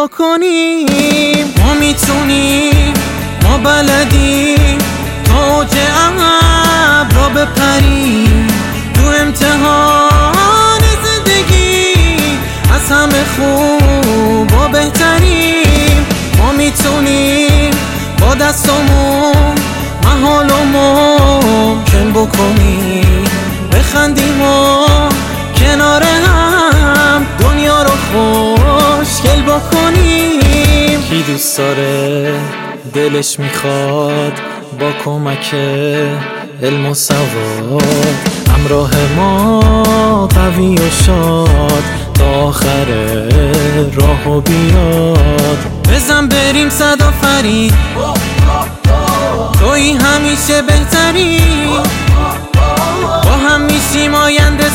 بکنیم. ما میتونیم، ما بلدیم تا اوج ابرا بپریم. تو امتحان زندگی از همه خوب و بهتریم. ما میتونیم با دستامون محال و ممکن بکنیم. بخندیم و کنار هم دنیا رو خوشگل بکنیم. کی دوست داره دلش میخواد با کمک علم و سواد همراه ما قوی و شاد تا آخر راهو بیاد. بزن بریم صدا فرید، تویی همیشه بهتری. با هم میشیم آینده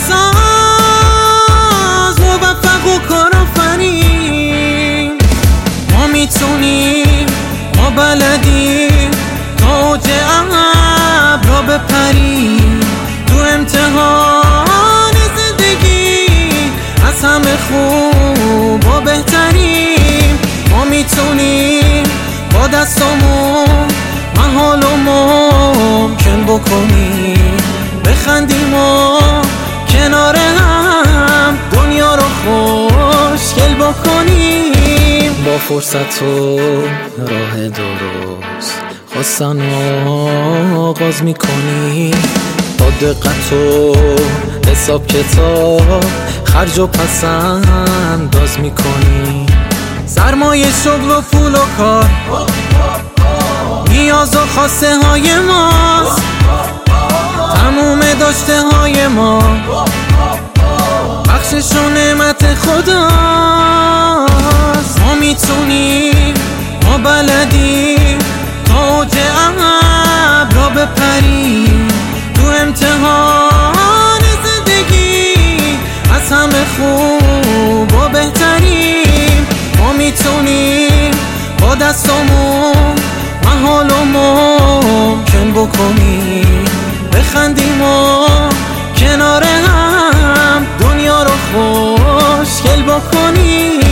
ساز، موفق و کارآفرین. ما میتونیم، ما بلدیم تا اوج ابرا بپریم. تو امتحان زندگی از همه خوب و بهتریم. ما میتونیم با دستامون محال و ممکن بکنیم. بخندیم و کنار هم دنیا رو خوشگل بکنیم. با فرصت و راه درست خواستن آغاز میکنیم. با دقت و حساب کتاب خرج و پسنداز میکنیم. سرمایه شغل و پول و کار نیاز و خواسته های ماست. تموم داشته های ما بخشش و نعمت خداست. ما میتونیم، ما بلدیم تا اوج ابرا بپریم. تو امتحان زندگی از همه خوب و بهتریم. ما میتونیم با دستامون محال و ممکن بکنیم. بخندیم و کنار هم دنیا رو خوشگل بکنیم.